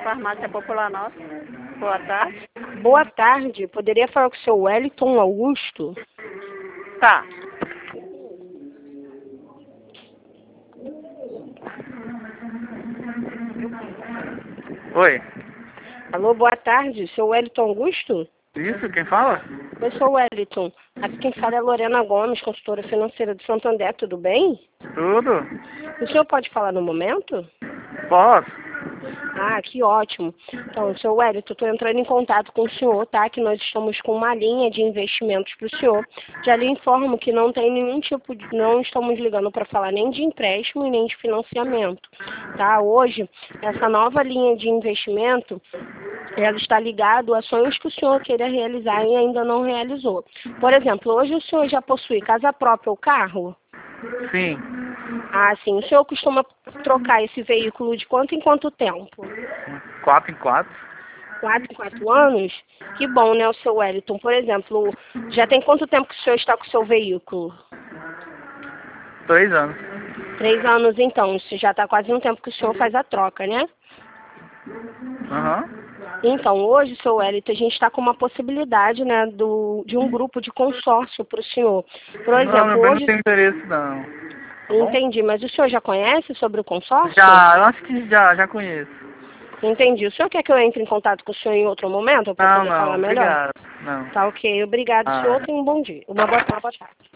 Farmácia Popular Nossa. Boa tarde. Boa tarde. Poderia falar com o seu Wellington Augusto? Tá. Oi. Alô, boa tarde. Seu Wellington Augusto? Isso, quem fala? Eu sou o Wellington. Aqui quem fala é Lorena Gomes, consultora financeira de Santo André. Tudo bem? Tudo? O senhor pode falar no momento? Posso? Ah, que ótimo. Então, seu Wellington, estou entrando em contato com o senhor, tá? Que nós estamos com uma linha de investimentos para o senhor. Já lhe informo que não tem nenhum tipo de... Não estamos ligando para falar nem de empréstimo e nem de financiamento, tá? Hoje, essa nova linha de investimento, ela está ligada a sonhos que o senhor queira realizar e ainda não realizou. Por exemplo, hoje o senhor já possui casa própria ou carro? Sim. Ah, sim. O senhor costuma trocar esse veículo de quanto em quanto tempo? 4 em 4. 4 em 4 anos? Que bom, né, o seu Wellington? Por exemplo, já tem quanto tempo que o senhor está com o seu veículo? 2 anos. 3 anos, então. Isso já está quase um tempo que o senhor faz a troca, né? Aham. Então, hoje, seu Wellington, a gente está com uma possibilidade, né, de um grupo de consórcio para o senhor. Por exemplo, não, hoje... não tenho interesse não. Tá bom? Entendi, mas o senhor já conhece sobre o consórcio? Já, eu acho que já conheço. Entendi. O senhor quer que eu entre em contato com o senhor em outro momento para poder falar melhor? obrigado. Não. Tá ok. Obrigado, senhor. Tenha um bom dia. Uma boa tarde.